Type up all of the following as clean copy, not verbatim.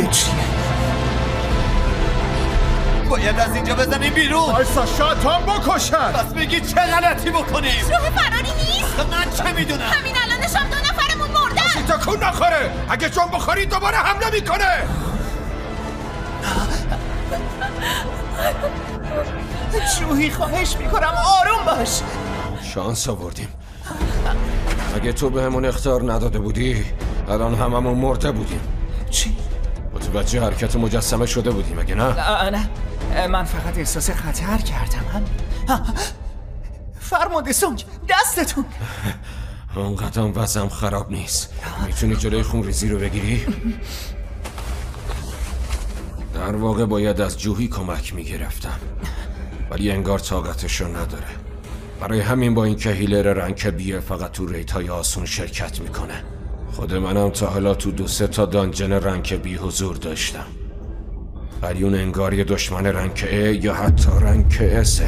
چیه؟ باید از اینجا بزنیم بیرون. بایستا شاتان بکشن. پس میگی چه غلطی بکنیم؟ راه فراری نیست. من چه میدونم؟ همین الانش هم 2 نفرمون مردن. تکون نخوره. اگه جون بخوری دوباره حمله میکنه. جوهی خواهش میکنم آروم باش. شانس آوردیم. اگه تو بهمون اخطار نداده بودی الان هممون مرده بودیم. چی؟ متوجه حرکت مجسمه شده بودیم اگه نه؟ نه من فقط احساس خطر کردم. فرمانده سونگ دستتون. اونقدر وضعم خراب نیست. میتونی جلوی خون ریزی رو بگیری؟ در واقع باید از جوهی کمک میگرفتم ولی انگار طاقتشو نداره. برای همین با اینکه هیلر رنگ بیه فقط تو ریت‌های آسون شرکت میکنه. خود منم تا حالا تو 2-3 تا دانجن رنگ بی حضور داشتم ولی اون انگار یه دشمن رنگ ای یا حتی رنگ اسه.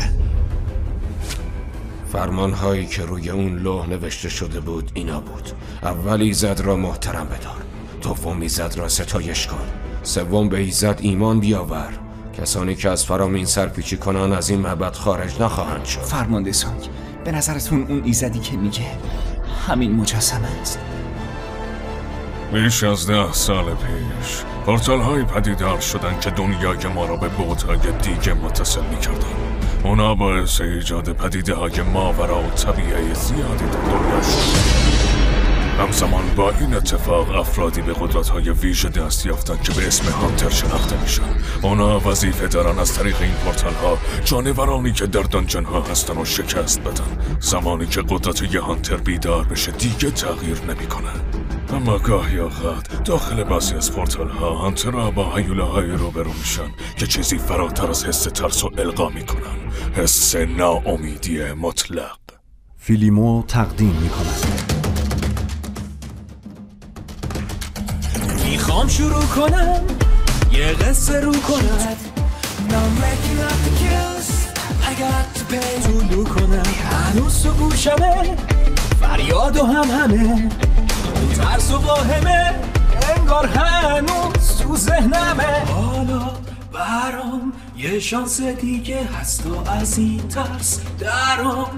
فرمانهایی که روی اون لوح نوشته شده بود اینا بود: اول ایزد را محترم بدار، دوم ایزد را ستایش کن، سوم به ایزد ایمان بیاور. کسانی که از فرامین سرپیچی کنن از این معبد خارج نخواهند شد. فرمانده سونگ به نظرتون اون ایزدی که میگه همین مجسمه است؟ بیش از 10 سال پیش پورتال های پدیدار شدن که دنیای ما را به بعدهای دیگه متصل میکردن. اونا باعث ایجاد پدیده های ماورا و طبیعی زیادی در دنیا شد. همزمان با این اتفاق افرادی به قدرت‌های ویژه دست یافتن که به اسم هانتر شناخته میشن. اونا وظیفه دارن از طریق این پورتال‌ها جانورانی که در دانجن‌ها هستن و شکست بدن. زمانی که قدرت یه هانتر بیدار بشه دیگه تغییر نمیکنه. اما گاهی اوقات داخل بعضی از پورتال‌ها هانترها با هیولاهای روبرو میشن که چیزی فراتر از حس ترس و القا میکنن. حس ناامیدی مطلق. فیلیمو تقدیم میکند. میخوام شروع کنم یه قصه رو کند طولو کنم هنوز تو گوشمه فریاد و همه ترس و واهمه انگار هنوز تو ذهنمه. حالا برام یه شانس دیگه هست و از این ترس درام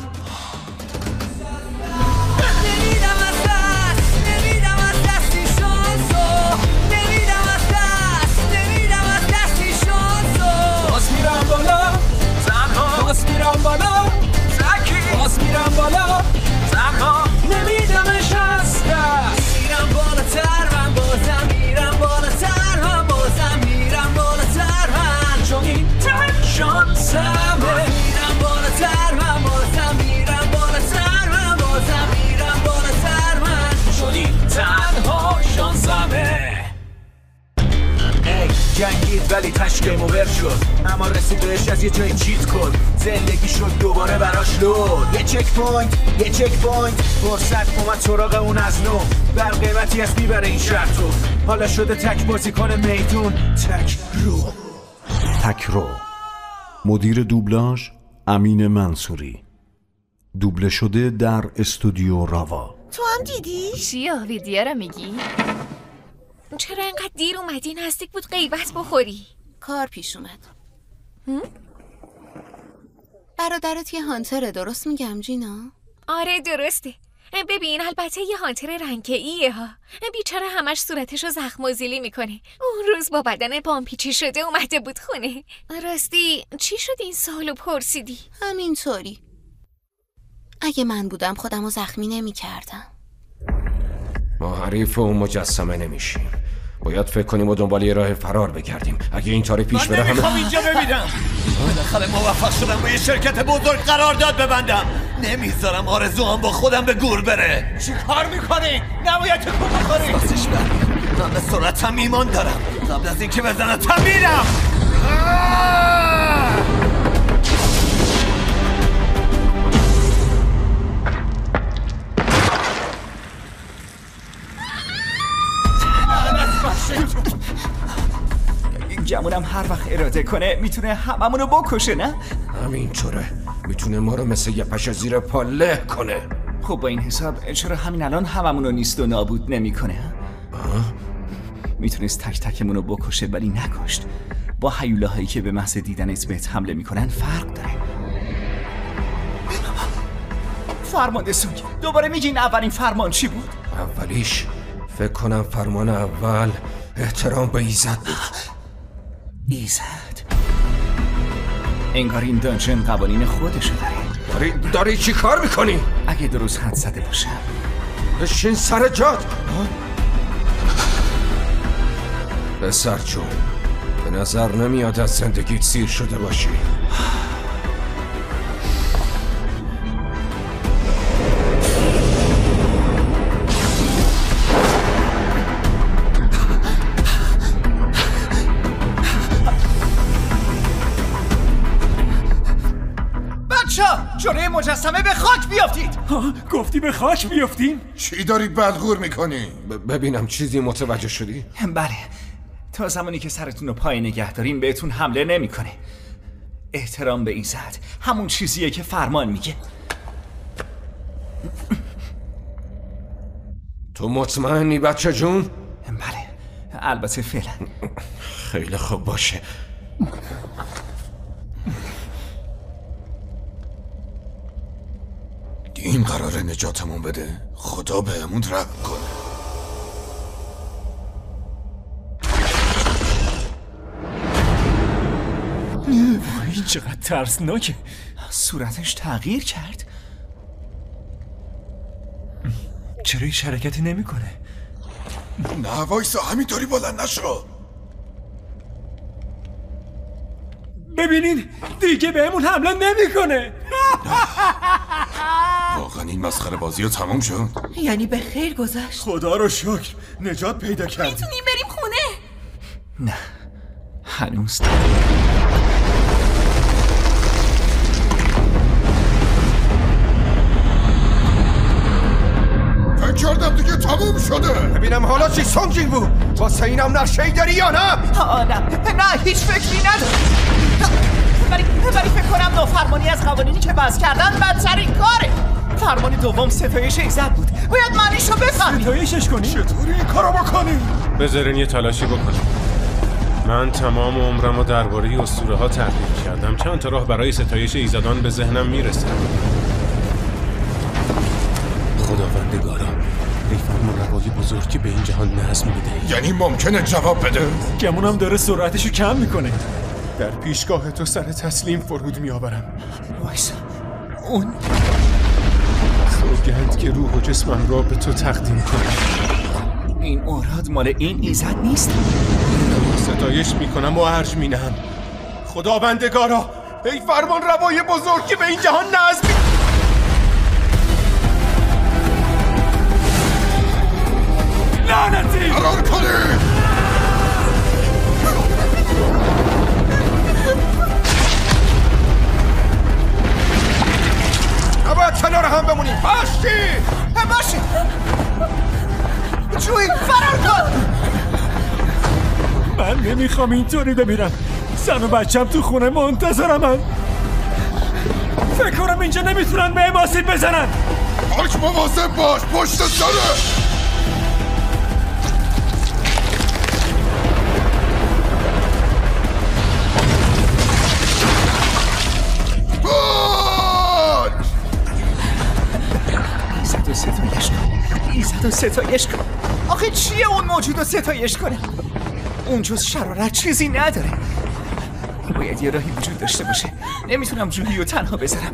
باز میرم بالا زکی باز میرم بالا تنها نمیدمش از دست میرم بالاتر من بازم میرم بالاتر من بازم میرم بالاتر من چون این تن شانسمه میرم بالاتر من بازم میرم بالاتر من بازم میرم بالاتر من چون این تنها شانسمه. جنگید ولی تشکیم ور شد اما رسید بهش از یه جای چیت کن. زندگی شد دوباره براش لود. یه چک پوینت فرصت اومد سراغ اون از نو. بر قیمتی از میبره این شهر تو. حالا شده تک بازی کنه میدون تک رو. مدیر دوبلاژ امین منصوری. دوبله شده در استودیو راوا. تو هم دیدی؟ چیا ویدیو رو میگی؟ چرا اینقدر دیر اومدی؟ نزدیک بود غیبت بخوری. کار پیش اومد. برادرت یه هانتره، درست میگم جینا؟ آره درسته. ببین البته یه هانتر رنگ‌ایه ها. بیچاره همش صورتشو زخم و زیلی میکنه. اون روز با بدن پامپیچی شده اومده بود خونه. راستی چی شد این سوالو پرسیدی؟ همینطوری. اگه من بودم خودمو زخمی نمی‌کردم. ما حریف اون مجسمه نمیشیم. باید فکر کنیم و دنبال یه راه فرار بگردیم. اگه این طوری پیش بره من نمیخوام اینجا ببینم. بالاخره موفق شدم با یه شرکت بزرگ قرارداد ببندم. نمیذارم آرزوام با خودم به گور بره. چی کار میکنی؟ نباید تکون بخوری. بسش بر. من به سرعتم ایمان دارم. قبل از اینکه بزنتم میرم. گمونم هر وقت اراده کنه میتونه هممونو بکشه نه؟ همینطوره. میتونه ما رو مثل یه پشه زیر پا له کنه. خب با این حساب چرا همین الان هممونو نیست و نابود نمیکنه؟ میتونست تک تکمونو بکشه ولی نکشت. با هیولاهایی که به محض دیدنت بهت حمله میکنن فرق داره. فرمانده سوگ، دوباره میگین اولین فرمان چی بود؟ اولیش فکر کنم فرمان اول احترام به ایزد بود. ایزد؟ انگار این دانجن قوانین خودشو داره. داری چی کار میکنی؟ اگه درست حد زده باشم. بشین سر جات. پسر جون، به نظر نمیاد از زندگیت سیر شده باشی. جلوی مجسمه به خاک بیافتید. گفتی به خاک بیافتیم؟ چی داری بدغور میکنی؟ ببینم چیزی متوجه شدی؟ بله، تا زمانی که سرتون رو پای نگه دارین بهتون حمله نمیکنه. احترام به ایزد همون چیزیه که فرمان میگه. تو مطمئنی بچه جون؟ بله، البته فعلا. خیلی خوب باشه. این قراره نجاتمون بده؟ خدا بهمون رحم کنه. این چقدر ترسناکه. صورتش تغییر کرد. چرا هیچ حرکتی نمیکنه؟ نه وایسا، همینطوری بلند نشو. ببینین دیگه بهمون حمله نمیکنه. واقعا این مسخره بازی ها تموم شد؟ یعنی به خیر گذشت. خدا رو شکر نجات پیدا کردیم. میتونیم بریم خونه؟ نه هنوز فکر کردم دیگه تموم شده. ببینم حالا چی سونجین بود؟ واسه اینم نقشه‌ای داری یا نه؟ نه هیچ فکری ندارم. ولی فکر کنم نافرمانی از قوانینی که بس کردن بدترین کاره. فرمان دوم ستایش ایزد بود. باید معنیشو بفهمی. ستایشش کنی؟ چطوری این کارو بکنی؟ بذارین یه تلاشی بکنم. من تمام عمرمو درباره اسطوره ها تحقیق کردم. چند تا راه برای ستایش ایزدان به ذهنم میرسه. خداوندگارا، ای فرمان روای بزرگ که به این جهان نظم میده. یعنی ممکنه جواب بده؟ گمونم داره سرعتشو کم میکنه. در پیشگاه تو سر تسلیم فرود میآورم. وایسا، اون سوگند که روح و جسمم را به تو تقدیم کنم. این اوراد مال این ایزد نیست. ستایش میکنم و ارج مینهم. خداوندگارا، ای فرمان روای بزرگ که به این جهان نظم لعنتی! فرار کنی! نباید کنار هم بمونیم. باشی جوی فرار کن. من نمیخوام اینطوری بمیرم. زن و بچم تو خونه منتظرمن. فکر کنم اینجا نمیتونن به آسیب بزنن. باش مواظب باش، پشت سره. ایزد و ستایش کن. آخه چیه اون موجود رو ستایش کنه؟ اون جز شرارت چیزی نداره. باید یه راهی وجود داشته باشه. نمیتونم جویی رو تنها بذارم.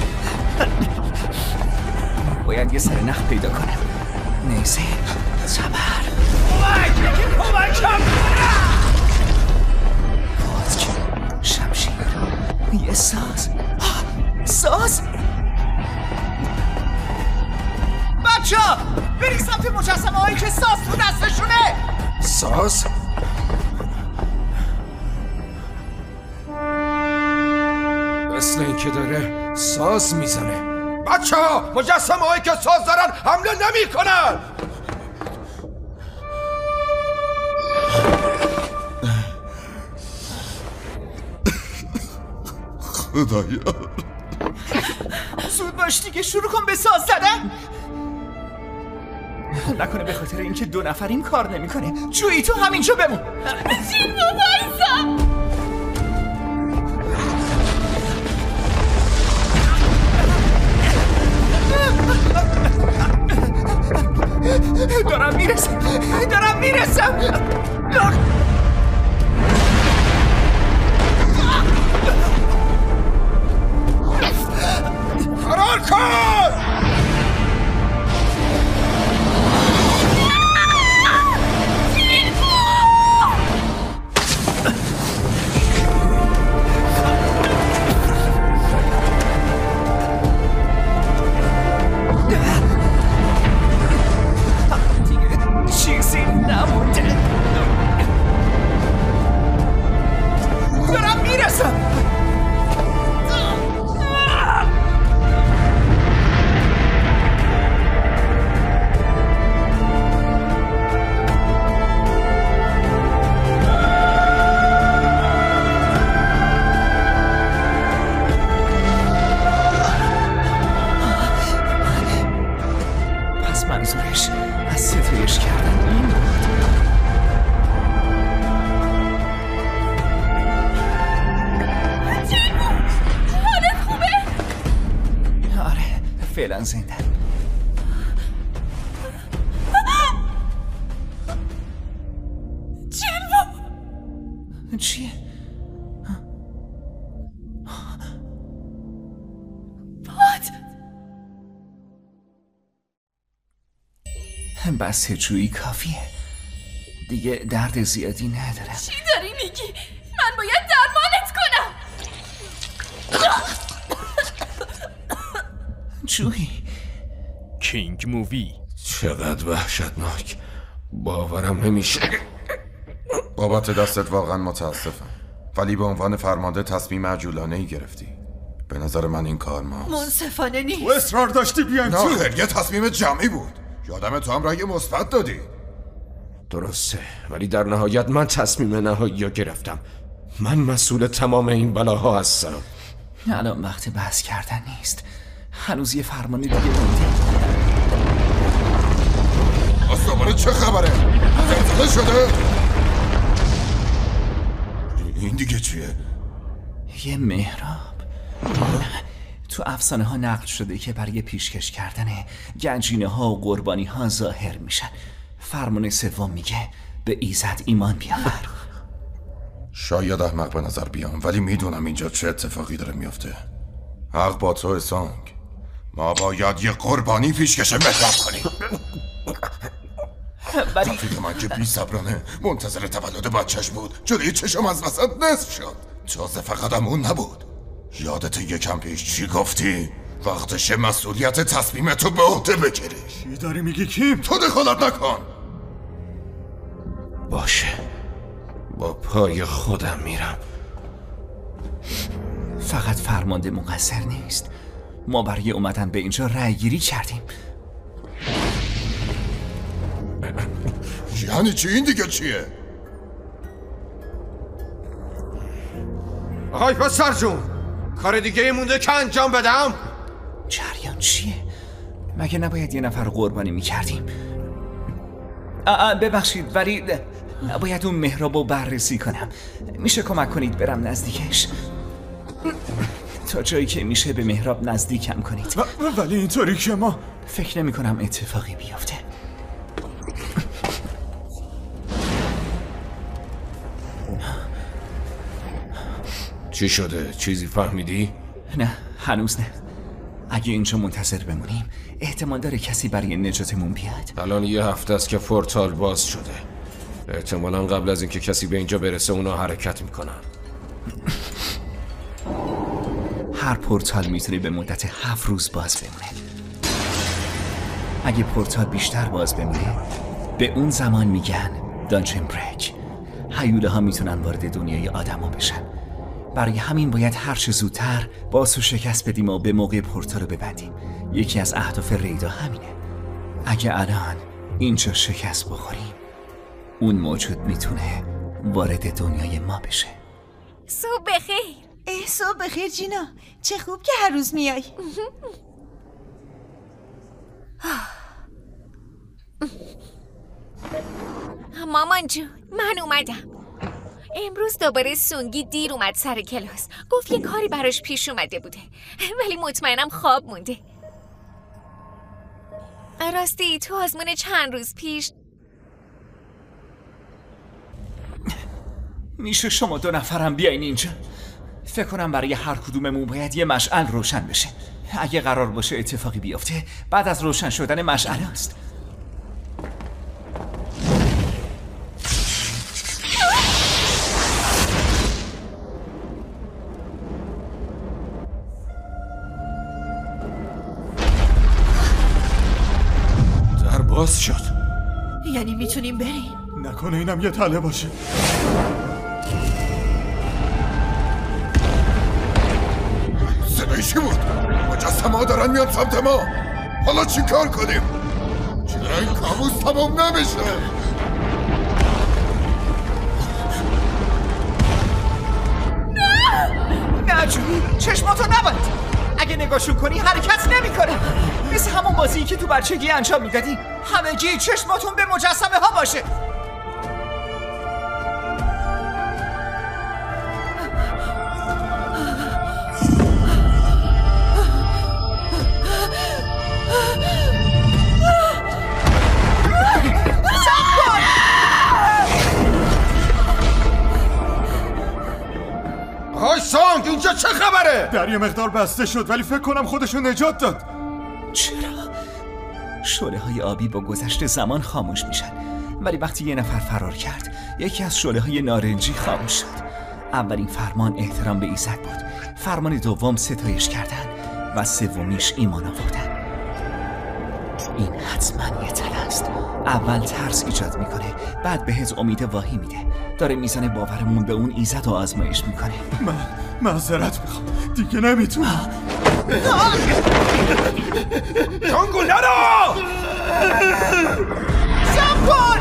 باید یه سر نخ پیدا کنم. نیزه، صبر. کمکم! قاطک، شمشیر، یه ساز. ساز؟ بچه ها بریم سمت مجسمه هایی که ساز تو دستشونه. ساز؟ مثل این که داره ساز میزنه. بچه ها مجسمه هایی که ساز دارن حمله نمی کنن. خدایا زود باش دیگه، شروع کن به ساز زدن. نکنه به خاطر اینکه 2 نفریم کار نمیکنه. جویی تو همینجا بمون. جیلو وایسا. دارم میرسم. فرار کن! چیزی نمونده. دارم میرسم. پس منظورش از ستایش کردن این بود. حالت خوبه؟ آره فعلا زنده. جلو چیه؟ پات بس جویی کافیه. دیگه درد زیادی ندارم. چی داری میگی؟ من باید درمانت کنم. جویی کینگ مووی. چقدر وحشتناک. باورم نمیشه. بابت دستت واقعا متاسفم، ولی به عنوان فرمانده تصمیم عجولانه‌ای گرفتی. به نظر من این کار ماست. منصفانه نیست. تو اصرار داشتی بیایم تو. نه خیر، یه تصمیم جمعی بود. یادم تو هم رأی مثبت دادی. درسته، ولی در نهایت من تصمیم نهایی رو گرفتم. من مسئول تمام این بلاها هستم. الان وقت بحث کردن نیست. هنوز یه فرمان دیگه مونده. دوباره چه خبره؟ زلزله شده؟ این دیگه چیه؟ یه محراب. تو افسانه ها نقل شده که برای پیشکش کردن گنجینه ها و قربانی ها ظاهر میشن. فرمان 3 میگه به ایزد ایمان بیاور. شاید احمق به نظر بیام، ولی میدونم اینجا چه اتفاقی داره میفته. حق با تو سانگ. ما باید یه قربانی پیشکش محراب کنیم. رفیق من که بی صبرانه منتظر تولد بچهش بود، جلوی چشم از وسط نصف شد. تازه فقط اون نبود. یادت یکم پیش چی گفتی؟ وقتش مسئولیت تصمیمتو به عهده بگیری. چی داری میگی کیم؟ تو دخالت نکن. باشه، با پای خودم میرم. فقط فرمانده مقصر نیست. ما برای اومدن به اینجا رأی گیری کردیم. یعنی چی؟ این دیگه چیه؟ آقای پسر جون، کار دیگه مونده که انجام بدم؟ جریان چیه؟ مگه نباید یه نفر قربانی میکردیم؟ ببخشید، ولی باید اون محرابو بررسی کنم. میشه کمک کنید برم نزدیکش؟ تا جایی که میشه به محراب نزدیکم کنید. ولی اینطوری که ما فکر نمی کنم اتفاقی بیفته. چی شده؟ چیزی فهمیدی؟ نه، هنوز نه. اگه اینجا منتظر بمونیم احتمال داره کسی برای نجاتمون بیاد. الان یه هفته است که پورتال باز شده. احتمالاً قبل از اینکه کسی به اینجا برسه اونا حرکت میکنن. هر پورتال میتونه به مدت 7 روز باز بمونه. اگه پورتال بیشتر باز بمونه به اون زمان میگن دانجن بریک. هیوله ها میتونن وارد دنیای آدما بشن. برای همین باید هر چه زودتر باسو شکست بدیم و به موقع پورتال رو ببندیم. یکی از اهداف ریدا همینه. اگه الان اینجا شکست بخوریم اون موجود میتونه وارد دنیای ما بشه. صبح بخیر. صبح بخیر جینا، چه خوب که هر روز میای. مامان جون من اومدم. امروز دوباره سونگی دیر اومد سر کلاس. گفت یه کاری براش پیش اومده بوده ولی مطمئنم خواب مونده. راستی تو آزمون چند روز پیش میشه شما 2 نفرم بیاین اینجا؟ فکر کنم برای هر کدوممون باید یه مشعل روشن بشه. اگه قرار باشه اتفاقی بیفته بعد از روشن شدن مشعل است. در باز شد. یعنی میتونیم بریم؟ نکنه اینم یه تله باشه. صدای چی بود؟ مجسمه ها دارن میان سمت ما. حالا چی کار کنیم؟ چرا این کابوس تمام نمیشه؟ نه جوی چشماتو نبند. اگه نگاشون کنی حرکت نمیکنه. مثل همون بازی که تو بچگی انجام میدادی. همگی چشماتون به مجسمه ها باشه. آی سانگ اینجا چه خبره؟ در یه مقدار بسته شد ولی فکر کنم خودشو نجات داد. چرا؟ شعله‌های آبی با گذشت زمان خاموش میشن ولی وقتی یه نفر فرار کرد یکی از شعله‌های نارنجی خاموش شد. اولین فرمان احترام به ایزد بود. فرمان دوم ستایش کردن و سومیش ایمان آوردن. این حتما یه تله است. اول ترس ایجاد میکنه بعد بهت امید واهی میده. داره میزنه باورمون به اون ایزد و آزمایش میکنه. من معذرت میخوام دیگه نمیتونم. جانگو نرو! سب کن!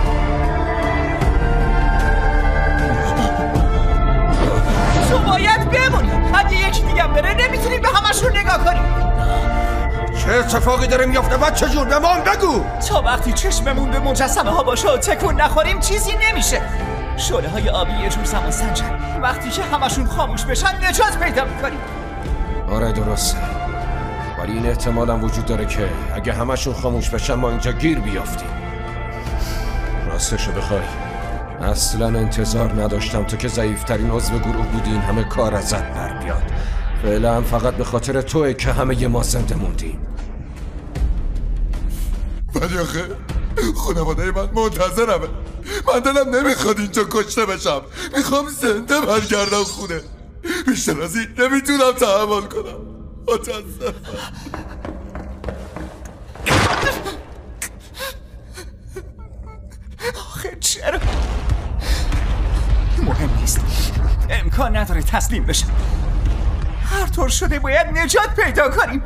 تو باید بمونی. اگه یکی دیگه بره نمیتونی به همشون نگاه کنی. چه اتفاقی داره میافته بچه جون؟ به ما بگو. تا وقتی چشممون به مجسمه ها باشه و تکون نخوریم چیزی نمیشه. شعله های آبی یه جور زمان سنجن. وقتی که همشون خاموش بشن نجات پیدا میکنیم. آره درسته ولی این احتمال هم وجود داره که اگه همشون خاموش بشن ما اینجا گیر بیافتیم. راستشو بخوای اصلا انتظار نداشتم تو که ضعیفترین عضو گروه بودی این همه کار ازت بر بیاد. فعلا فقط به خاطر توئه که همه ما زنده موندیم. ولی آخه خانواده من منتظرمه. من دلم نمیخواد اینجا کشته بشم. میخوام زنده برگردم خونه. بیشتر از این نمیتونم تحمل کنم. متاسفم. آخه چرا؟ مهم نیست. امکان نداره تسلیم بشم. هر طور شده باید نجات پیدا کنیم.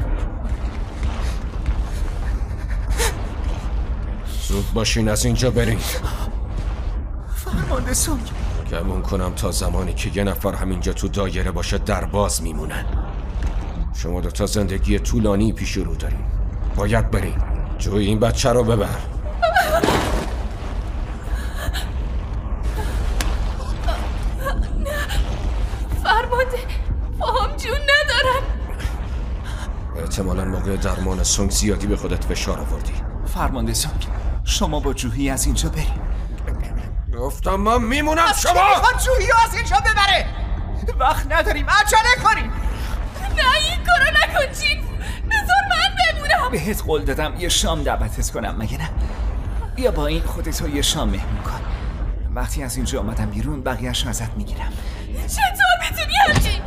زود باشین از اینجا بریم. فرمانده سونگ گمون کنم تا زمانی که یه نفر همینجا تو دایره باشه در باز میمونن. شما دوتا زندگی طولانی پیش رو داریم. باید بریم. جوی این بچه رو ببر. فرمانده فهم جون ندارم. احتمالاً موقع درمان سونگ زیادی به خودت فشار آوردی. فرمانده سونگ شما با جوهی از اینجا بریم. گفتم من میمونم. شما میخواد جوهی رو از اینجا ببره. وقت نداریم عجله کنیم. نه این کارو نکن چین. بذار من بمونم. بهت قول دادم یه شام دعوتت کنم مگه نه؟ بیا با این خودتو یه شام مهمون کن. وقتی از اینجا آمدم بیرون بقیه‌اش ازت میگیرم. چطور میتونی همچین؟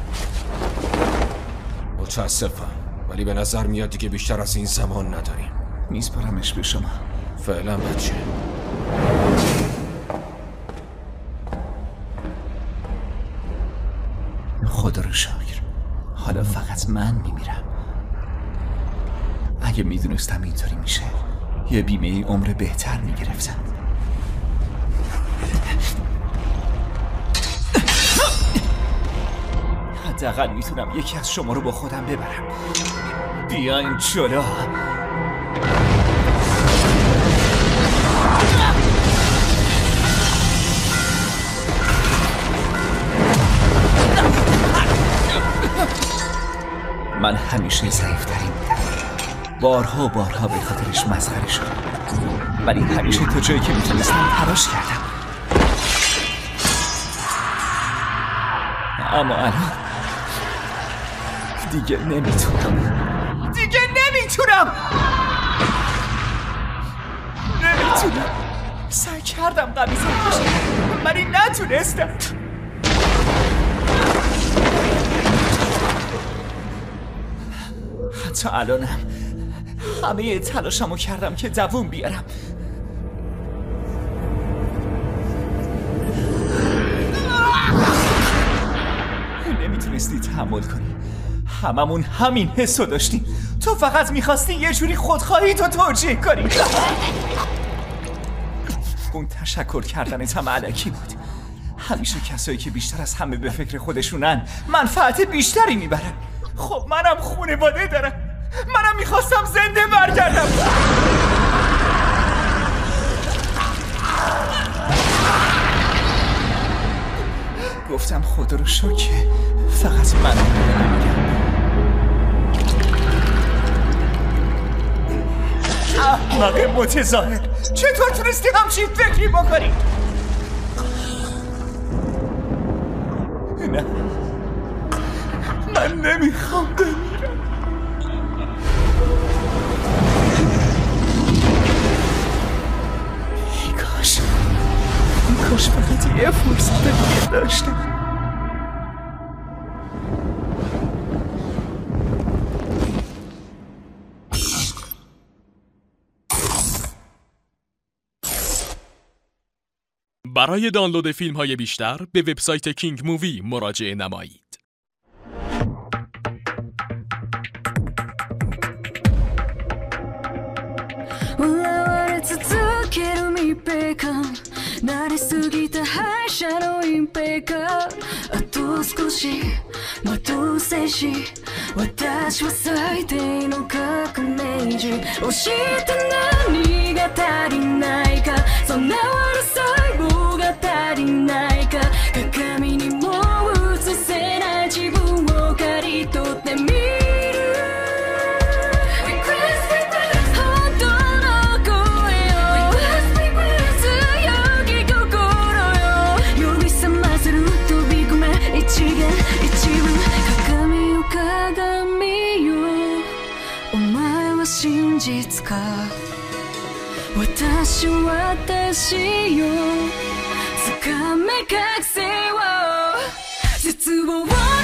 متاسفم ولی به نظر میاد دیگه بیشتر از این زمان نداریم. میسپارمش به شما. فعلا بچه. خدا رو شکر حالا فقط من میمیرم. اگه میدونستم اینطوری میشه یه بیمه عمر بهتر میگرفتم. حداقل میتونم یکی از شما رو با خودم ببرم. بیاین جلو. من همیشه ضعیف‌ترین بودم. بارها و بارها به خاطرش مسخره شدم، ولی همیشه تا جایی که میتونستم تلاش کردم. اما الان دیگه نمیتونم. سعی کردم قوی تر بشم ولی نتونستم. حتی الانم همه تلاشمو کردم که دووم بیارم. نمیتونستی تحمل کنی. هممون همین حسو داشتیم. تو فقط میخواستی یه جوری خودخواهی تو توجیه کنی. اون تشکر کردنت هم علکی بود. همیشه کسایی که بیشتر از همه به فکر خودشونن منفعت بیشتری میبرن. خب منم خانواده دارم. منم میخواستم زنده برگردم. گفتم خدا رو شکر فقط من نمیگم. احمق متظاهر، چطور تونستی همچین فکری بکنی؟ نه، من نمیخوام بمیرم. ای کاش فقط یه فرصت دیگه داشتم. برای دانلود فیلم‌های بیشتر به وبسایت کینگ مووی مراجعه نمایید.私よつかめ覚醒を絶望を